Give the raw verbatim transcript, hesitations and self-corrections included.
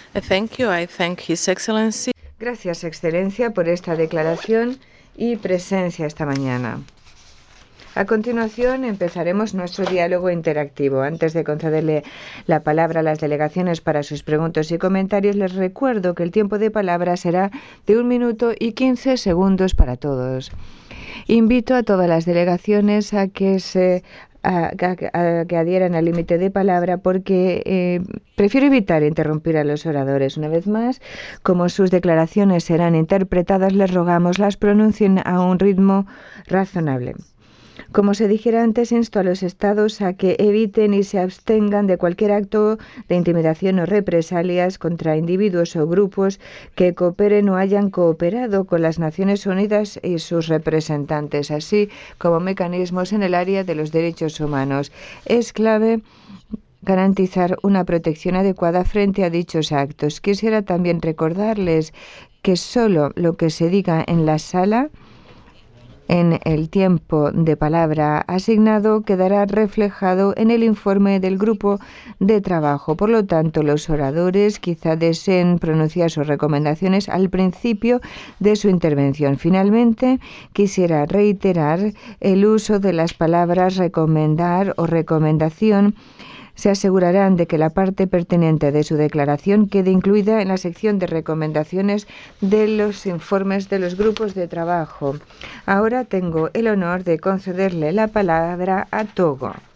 Thank you. I thank His Excellency. Gracias, Excelencia, por esta declaración y presencia esta mañana. A continuación, empezaremos nuestro diálogo interactivo. Antes de concederle la palabra a las delegaciones para sus preguntas y comentarios, les recuerdo que el tiempo de palabra será de un minuto y quince segundos para todos. Invito a todas las delegaciones a que se a, a, a que adhieran al límite de palabra porque eh, prefiero evitar interrumpir a los oradores. Una vez más, como sus declaraciones serán interpretadas, les rogamos las pronuncien a un ritmo razonable. Como se dijera antes, insto a los Estados a que eviten y se abstengan de cualquier acto de intimidación o represalias contra individuos o grupos que cooperen o hayan cooperado con las Naciones Unidas y sus representantes, así como mecanismos en el área de los derechos humanos. Es clave garantizar una protección adecuada frente a dichos actos. Quisiera también recordarles que solo lo que se diga en la sala en el tiempo de palabra asignado quedará reflejado en el informe del grupo de trabajo. Por lo tanto, los oradores quizá deseen pronunciar sus recomendaciones al principio de su intervención. Finalmente, quisiera reiterar el uso de las palabras recomendar o recomendación. Se asegurarán de que la parte pertinente de su declaración quede incluida en la sección de recomendaciones de los informes de los grupos de trabajo. Ahora tengo el honor de concederle la palabra a Togo.